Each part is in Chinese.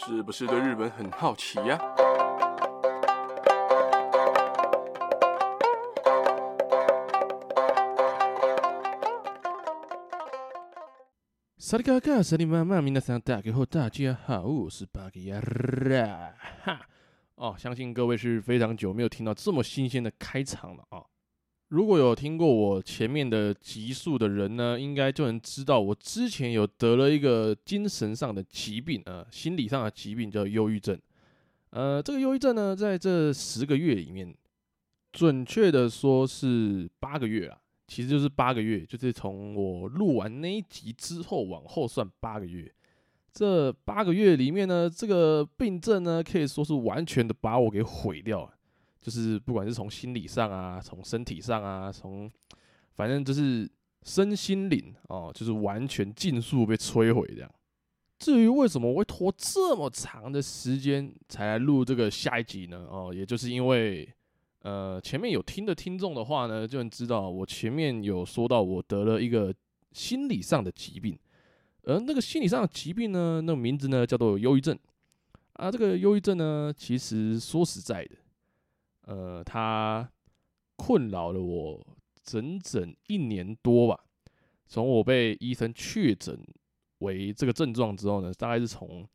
是不是对日本很好奇呀？萨利嘎嘎，萨利妈妈，皆さん大家好，我是巴吉亚拉哈。相信各位是非常久没有听到这么新鲜的开场了啊。如果有听过我前面的集数的人呢，应该就能知道我之前有得了一个精神上的疾病，心理上的疾病叫忧郁症。这个忧郁症呢，在这10个月里面，准确的说是8个月啦，其实就是8个月，就是从我录完那一集之后往后算8个月。这8个月里面呢，这个病症呢，可以说是完全的把我给毁掉了。就是不管是从心理上啊，从身体上啊，反正就是身心灵就是完全尽数被摧毁这样。至于为什么我会拖这么长的时间才来录这个下一集呢？也就是因为前面有听的听众的话呢，就能知道我前面有说到我得了一个心理上的疾病，而那个心理上的疾病呢，那个名字呢叫做忧郁症啊。这个忧郁症呢，其实说实在的。它困扰了我整整1年多吧。从我被医生确诊为这个症状之后呢，大概是从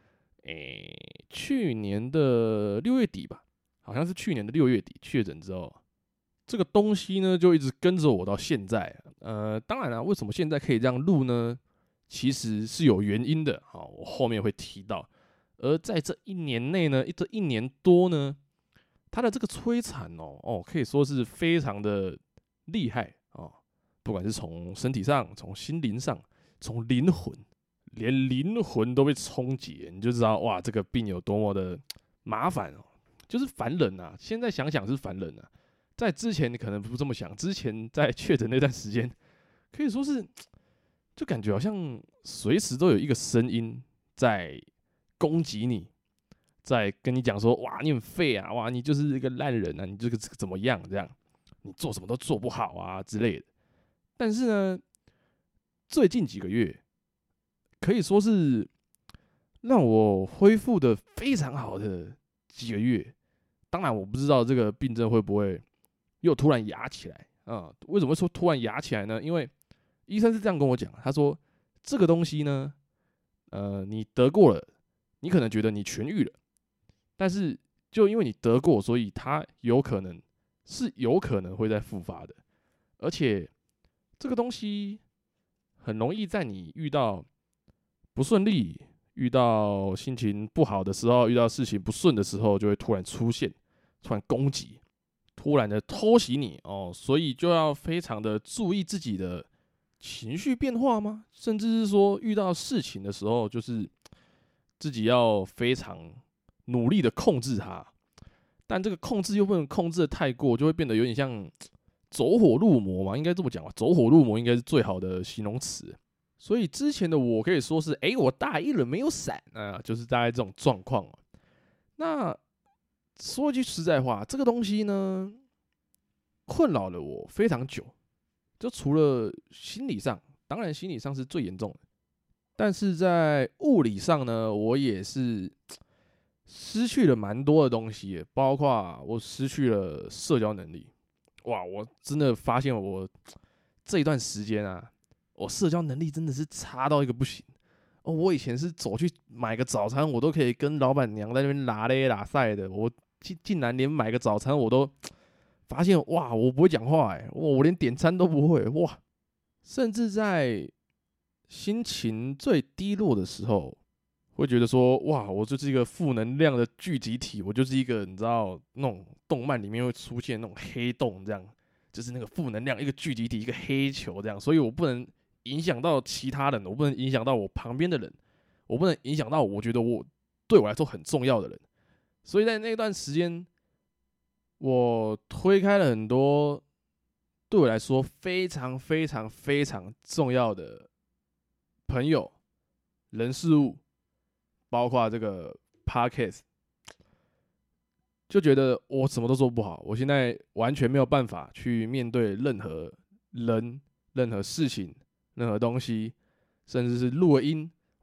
去年的6月底吧，好像是去年的6月底确诊之后，这个东西呢就一直跟着我到现在。当然了，为什么现在可以这样录呢？其实是有原因的，我后面会提到。而在这1年内呢，这1年多呢。他的这个摧残可以说是非常的厉害不管是从身体上、从心灵上、从灵魂，连灵魂都被冲击，你就知道哇，这个病有多么的麻烦就是烦人啊！现在想想是烦人啊，在之前你可能不这么想，之前在确诊那段时间，可以说是就感觉好像随时都有一个声音在攻击你。在跟你讲说，哇，你很废啊，哇，你就是一个烂人啊，你这个怎么样？这样，你做什么都做不好啊之类的。但是呢，最近几个月可以说是让我恢复的非常好的几个月。当然，我不知道这个病症会不会又突然压起来为什么会说突然压起来呢？因为医生是这样跟我讲，他说这个东西呢，你得过了，你可能觉得你痊愈了。但是，就因为你得过，所以它有可能会再复发的，而且这个东西很容易在你遇到不顺利、遇到心情不好的时候、遇到事情不顺的时候，就会突然出现，突然攻击，突然的偷袭你所以就要非常的注意自己的情绪变化吗？甚至是说遇到事情的时候，就是自己要非常努力的控制它，但这个控制又不能控制的太过，就会变得有点像走火入魔嘛，应该这么讲吧。走火入魔应该是最好的形容词。所以之前的我可以说是，我大一了没有闪就是大概这种状况。那说句实在话，这个东西呢，困扰了我非常久。就除了心理上，当然心理上是最严重的，但是在物理上呢，我也是。失去了蛮多的东西，包括我失去了社交能力。哇，我真的发现我这一段时间我社交能力真的是差到一个不行。我以前是走去买个早餐，我都可以跟老板娘在那边拉嘞拉塞的。我竟然连买个早餐我都发现，哇，我不会讲话我连点餐都不会哇。甚至在心情最低落的时候。会觉得说，哇，我就是一个负能量的聚集体，我就是一个你知道那种动漫里面会出现那种黑洞这样，就是那个负能量一个聚集体，一个黑球这样，所以我不能影响到其他人，我不能影响到我旁边的人，我不能影响到我觉得对我来说很重要的人，所以在那段时间，我推开了很多对我来说非常非常非常重要的朋友、人事物。包括这个 podcast， 就觉得我什么都做不好，我现在完全没有办法去面对任何人、任何事情、任何东西，甚至是录了音，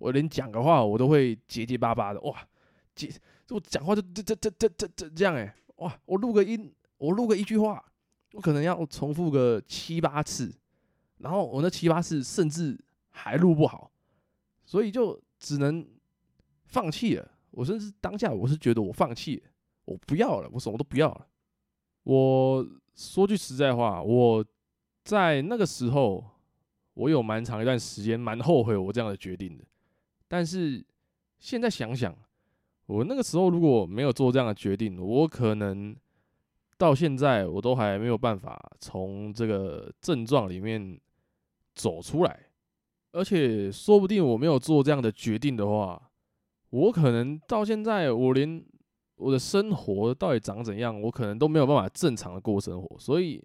我连讲个话我都会结结巴巴的，哇，我讲话就这样哇，我录个音，我录个一句话，我可能要重复个7、8次，然后我那7、8次甚至还录不好，所以就只能放弃了。我甚至当下我是觉得我放弃了，我不要了，我什么都不要了。我说句实在话，我在那个时候，我有蛮长一段时间蛮后悔我这样的决定的。但是现在想想，我那个时候如果没有做这样的决定，我可能到现在我都还没有办法从这个症状里面走出来。而且说不定我没有做这样的决定的话，我可能到现在我连我的生活到底长怎样，我可能都没有办法正常的过生活。所以，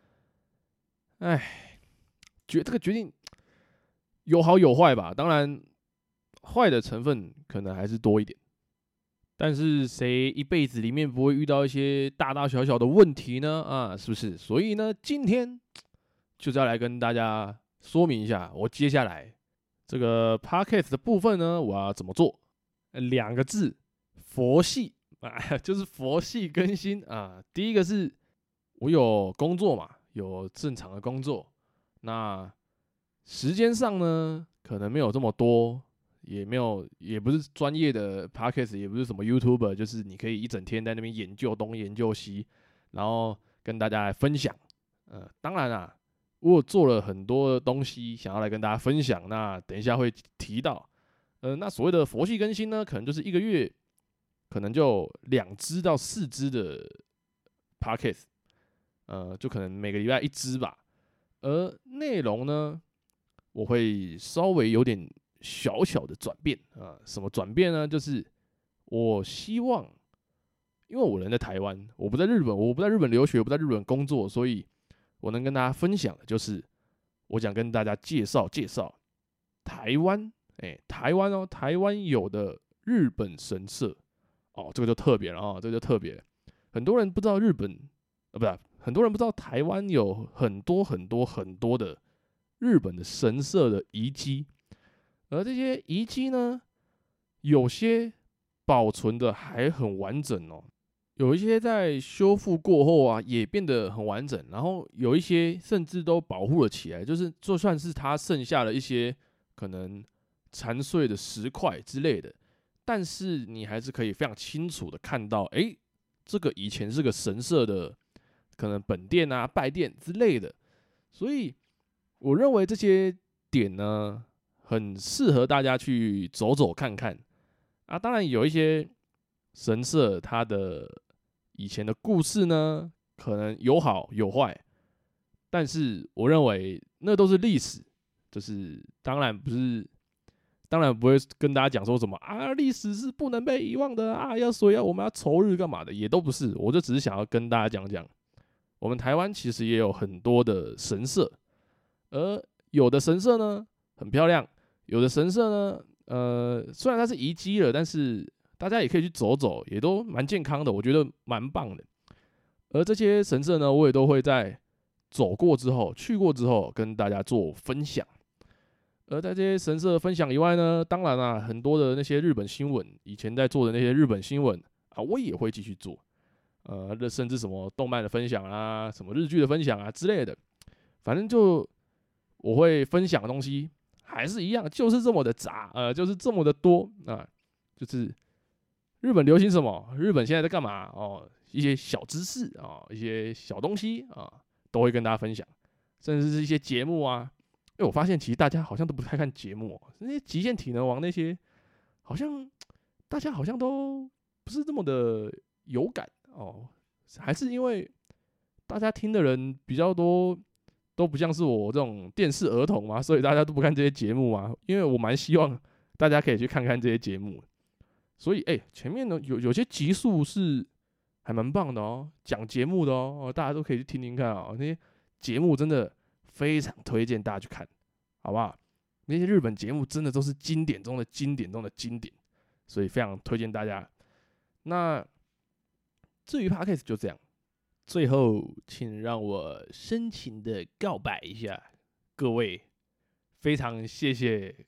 哎，这个决定有好有坏吧。当然，坏的成分可能还是多一点。但是谁一辈子里面不会遇到一些大大小小的问题呢？啊，是不是？所以呢，今天就是要来跟大家说明一下，我接下来这个 podcast 的部分呢，我要怎么做？2个字，佛系啊，就是佛系更新啊。第一个是我有工作嘛，有正常的工作，那时间上呢，可能没有这么多，也不是专业的 podcast， 也不是什么 YouTuber， 就是你可以一整天在那边研究东研究西，然后跟大家来分享。当然啦，我做了很多东西想要来跟大家分享，那等一下会提到。那所谓的佛系更新呢，可能就是1个月，可能就2支到4支的 podcast，就可能每个礼拜1支吧。而内容呢，我会稍微有点小小的转变啊。什么转变呢？就是我希望，因为我人在台湾，我不在日本，我不在日本留学，我不在日本工作，所以我能跟大家分享的就是，我想跟大家介绍台湾，台湾哦，台湾有的日本神社哦，这个就特别了哦，这个就特别了。很多人不知道日本，不是，很多人不知道台湾有很多的日本的神社的遗迹，而这些遗迹呢，有些保存的还很完整哦，有一些在修复过后啊，也变得很完整，然后有一些甚至都保护了起来，就是就算是它剩下了一些可能残碎的石块之类的，但是你还是可以非常清楚的看到，这个以前是个神社的可能本殿啊、拜殿之类的，所以我认为这些点呢，很适合大家去走走看看啊。当然有一些神社，它的以前的故事呢，可能有好有坏，但是我认为那都是历史，就是当然不会跟大家讲说什么啊，历史是不能被遗忘的啊，所以我们要仇日干嘛的，也都不是。我就只是想要跟大家讲讲，我们台湾其实也有很多的神社，而有的神社呢很漂亮，有的神社呢，虽然它是遗迹了，但是大家也可以去走走，也都蛮健康的，我觉得蛮棒的。而这些神社呢，我也都会在走过之后、去过之后跟大家做分享。而在这些神社分享以外呢，当然啦，很多的那些日本新闻，以前在做的那些日本新闻啊，我也会继续做。甚至什么动漫的分享啊，什么日剧的分享啊之类的，反正就我会分享的东西还是一样，就是这么的杂，就是这么的多啊，就是日本流行什么，日本现在在干嘛哦，一些小知识啊，一些小东西啊，都会跟大家分享，甚至是一些节目啊。我发现其实大家好像都不太看节目哦，那些极限体能王那些，好像大家好像都不是这么的有感哦，还是因为大家听的人比较多，都不像是我这种电视儿童嘛，所以大家都不看这些节目嘛。因为我蛮希望大家可以去看看这些节目，所以前面呢有些集数是还蛮棒的哦，讲节目的哦，大家都可以去听听看哦，那些节目真的非常推荐大家去看，好不好？那些日本节目真的都是经典中的经典中的经典，所以非常推荐大家。那至于 Podcast 就这样，最后请让我深情的告白一下各位，非常谢谢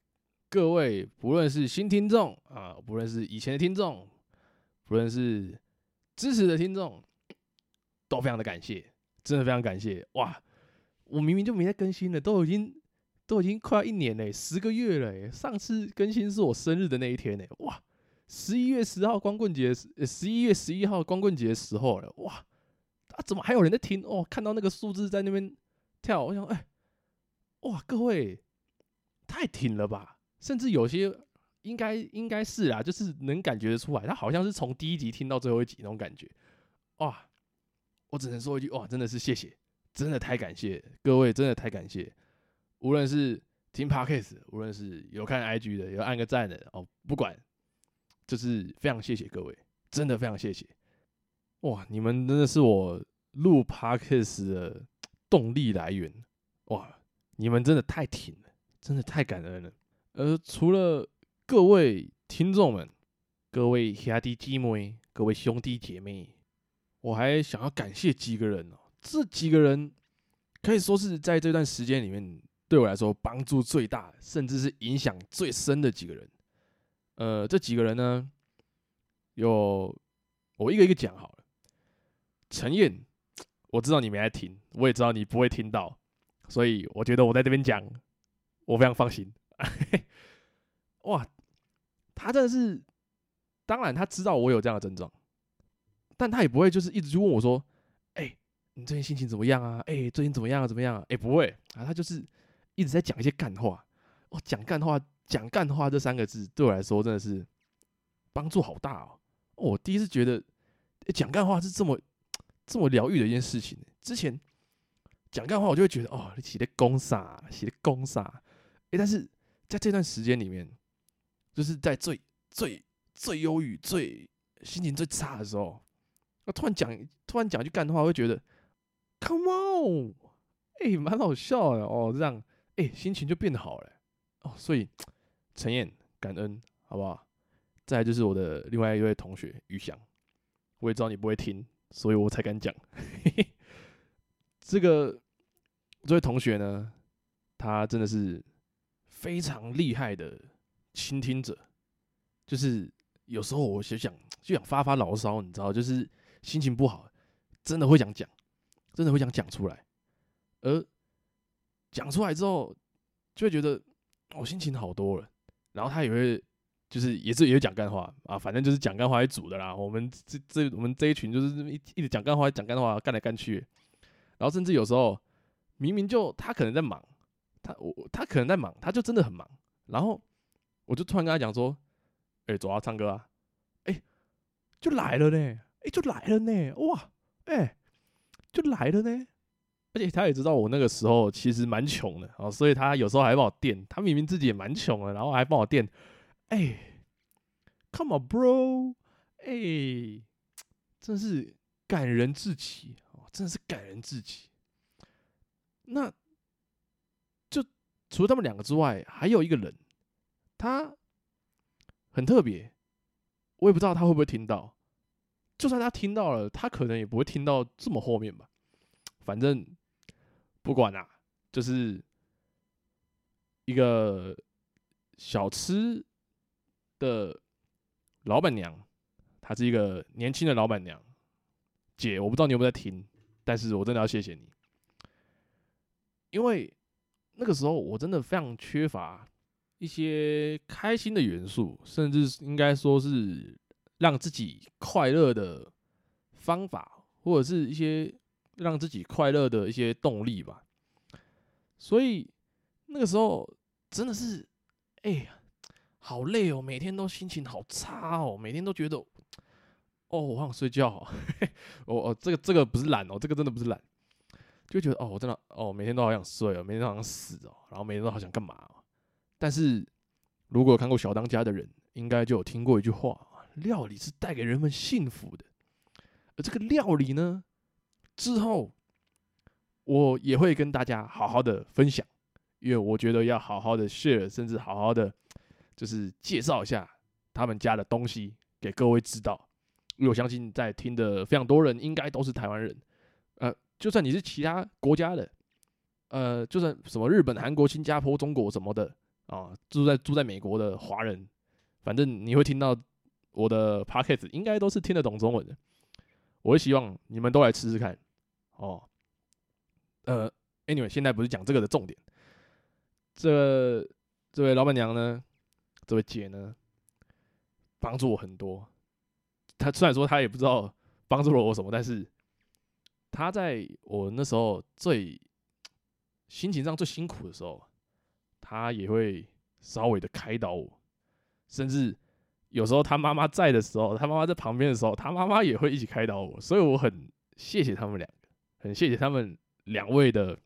各位不论是新听众啊，不论是以前的听众，不论是支持的听众，都非常的感谢，真的非常感谢哇！我明明就没在更新了，都已经快要1年了，10个月了，上次更新是我生日的那一天哇！11月10号光棍节，11月11号光棍节的时候了，哇！怎么还有人在听？哦，看到那个数字在那边跳，我想，哇，各位太挺了吧！甚至有些应该是啦，就是能感觉得出来，他好像是从第1集听到最后1集那种感觉，哇！我只能说一句，哇，真的是谢谢，真的太感谢各位，真的太感谢。无论是听 Podcast， 无论是有看 IG 的，有按个赞的哦，不管，就是非常谢谢各位，真的非常谢谢。哇，你们真的是我录 Podcast 的动力来源，哇，你们真的太挺了，真的太感恩了。除了各位听众们，各位兄弟姐妹，各位兄弟姐妹，我还想要感谢几个人哦。这几个人可以说是在这段时间里面对我来说帮助最大，甚至是影响最深的几个人。这几个人呢，我一个一个讲好了。陈燕，我知道你没在听，我也知道你不会听到，所以我觉得我在这边讲，我非常放心。哇，他真的是，当然他知道我有这样的症状，但他也不会就是一直去问我说，你最近心情怎么样啊？最近怎么样啊？怎么样啊？不会啊，他就是一直在讲一些干话。讲干话这3个字对我来说真的是帮助好大哦。我第一次觉得讲干话是这么疗愈的一件事情。之前讲干话，我就会觉得你写的攻啥，但是在这段时间里面，就是在最忧郁、心情最差的时候，突然讲一句干话，会觉得 Come on， 蛮好笑的哦，这样心情就变好了所以陈燕感恩，好不好？再来就是我的另外一位同学于翔，我也知道你不会听，所以我才敢讲。这位同学呢，他真的是非常厉害的倾听者，就是有时候我就想发发牢骚，你知道，就是心情不好，真的会想讲出来，而讲出来之后，就会觉得心情好多了，然后他也会也会讲干话啊，反正就是讲干话一组的啦。我们这一群就是一直讲干话，干来干去，然后甚至有时候明明就他可能在忙，他可能在忙，他就真的很忙，然后我就突然跟他讲说，走啊，唱歌啊，就来了呢，哇，就来了呢。而且他也知道我那个时候其实蛮穷的所以他有时候还帮我垫，他明明自己也蛮穷的，然后还帮我垫。Come on bro， 真是感人至极真的是感人至极。那就除了他们2个之外，还有一个人，他很特别，我也不知道他会不会听到。就算他听到了，他可能也不会听到这么后面吧。反正不管啦，就是一个小吃的老板娘，她是一个年轻的老板娘姐，我不知道你有没有在听，但是我真的要谢谢你，因为那个时候我真的非常缺乏一些开心的元素，甚至应该说是让自己快乐的方法，或者是一些让自己快乐的一些动力吧。所以那个时候真的是，好累哦，每天都心情好差哦，每天都觉得，我好想睡觉这个不是懒这个真的不是懒，就觉得我真的每天都好想睡每天都好想死然后每天都好想干嘛但是如果有看过小当家的人，应该就有听过一句话：料理是带给人们幸福的。而这个料理呢，之后我也会跟大家好好的分享，因为我觉得要好好的 share， 甚至好好的就是介绍一下他们家的东西给各位知道。因为我相信在听的非常多人应该都是台湾人，就算你是其他国家的，就算什么日本、韩国、新加坡、中国什么的， 住在美国的华人，反正你会听到我的 podcast， 应该都是听得懂中文的。我会希望你们都来吃吃看哦。Anyway， 现在不是讲这个的重点。这位老板娘呢，这位姐呢，帮助我很多。她虽然说她也不知道帮助了我什么，但是她在我那时候心情上最辛苦的时候，她也会稍微的开导我，甚至有时候她妈妈在的时候，她妈妈在旁边的时候，她妈妈也会一起开导我，所以我很谢谢他们两个，很谢谢他们两位的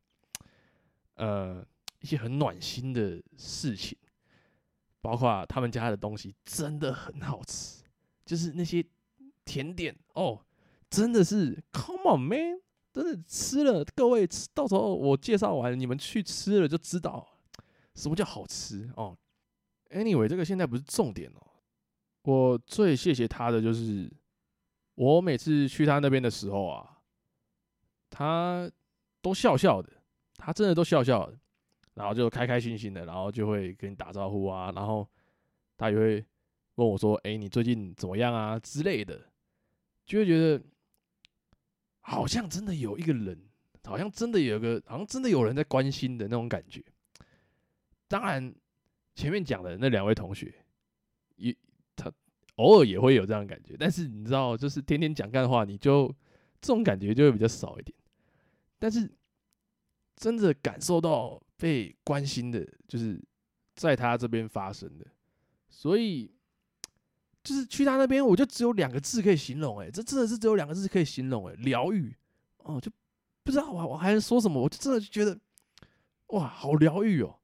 一些很暖心的事情，包括他们家的东西真的很好吃，就是那些甜点哦，真的是 come on man， 真的吃了，各位到时候我介绍完，你们去吃了就知道什么叫好吃哦。Anyway， 这个现在不是重点哦。我最谢谢他的就是，我每次去他那边的时候啊，他都笑笑的，他真的都笑笑的，然后就开开心心的，然后就会跟你打招呼啊，然后他也会问我说：“你最近怎么样啊？”之类的，就会觉得好像真的有一个人，好像真的有人在关心的那种感觉。当然，前面讲的那两位同学，他偶尔也会有这样的感觉，但是你知道，就是天天讲干话，你就这种感觉就会比较少一点。但是真的感受到被关心的，就是在他这边发生的，所以就是去他那边，我就只有2个字可以形容，这真的是只有2个字可以形容，疗愈哦，就不知道我还能说什么，我就真的觉得哇，好疗愈哦，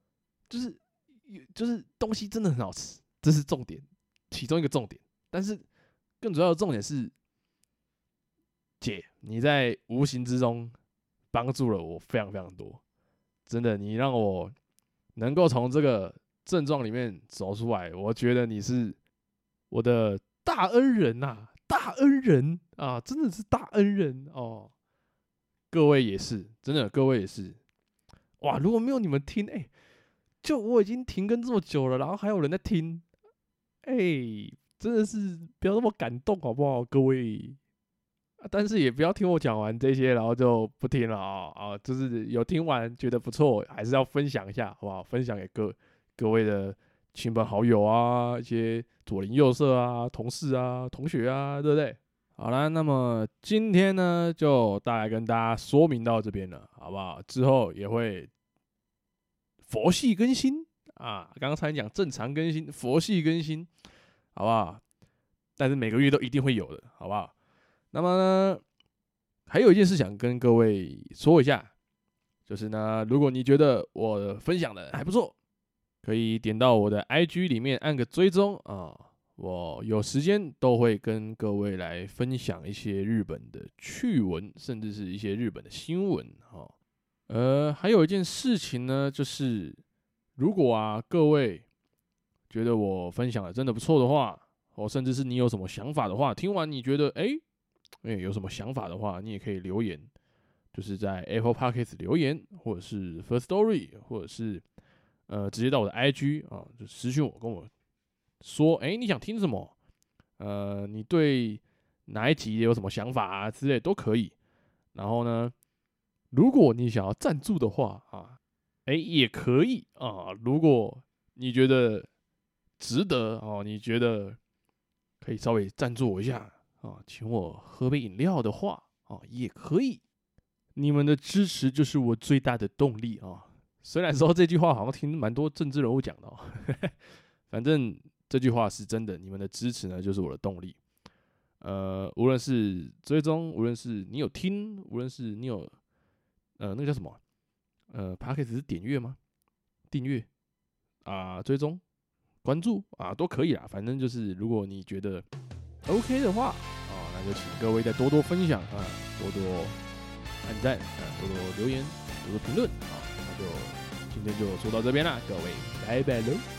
就是东西真的很好吃，这是重点，其中一个重点，但是更主要的重点是，姐，你在无形之中帮助了我非常非常多，真的，你让我能够从这个症状里面走出来，我觉得你是我的大恩人呐，大恩人啊，真的是大恩人哦。各位也是，真的，各位也是。哇，如果没有你们听，就我已经停更这么久了，然后还有人在听，真的是不要那么感动好不好，各位？但是也不要听我讲完这些，然后就不听了就是有听完觉得不错，还是要分享一下，好不好？分享给各位的亲朋好友啊，一些左邻右舍啊、同事啊、同学啊，对不对？好啦，那么今天呢，就大概跟大家说明到这边了，好不好？之后也会佛系更新啊，刚才讲正常更新，佛系更新，好不好？但是每个月都一定会有的，好不好？那么呢，还有一件事想跟各位说一下，就是呢，如果你觉得我分享的还不错，可以点到我的 IG 里面按个追踪啊，我有时间都会跟各位来分享一些日本的趣闻，甚至是一些日本的新闻哈。还有一件事情呢，就是如果各位觉得我分享的真的不错的话，甚至是你有什么想法的话，听完你觉得有什么想法的话，你也可以留言，就是在 Apple Podcast 留言，或者是 First Story， 或者是直接到我的 IG 啊，就私讯我，跟我说，你想听什么？你对哪一集有什么想法啊之类都可以。然后呢，如果你想要赞助的话也可以啊。如果你觉得值得你觉得可以稍微赞助我一下请我喝杯饮料的话也可以。你们的支持就是我最大的动力虽然说这句话好像听蛮多政治人物讲的反正这句话是真的，你们的支持呢就是我的动力。无论是追踪，无论是你有听，无论是你有那个叫什么Podcast 是点阅吗？订阅追踪、关注都可以啦。反正就是如果你觉得 OK 的话那就请各位再多多分享多多按赞多多留言，多多评论那就今天就说到这边啦，各位拜拜喽。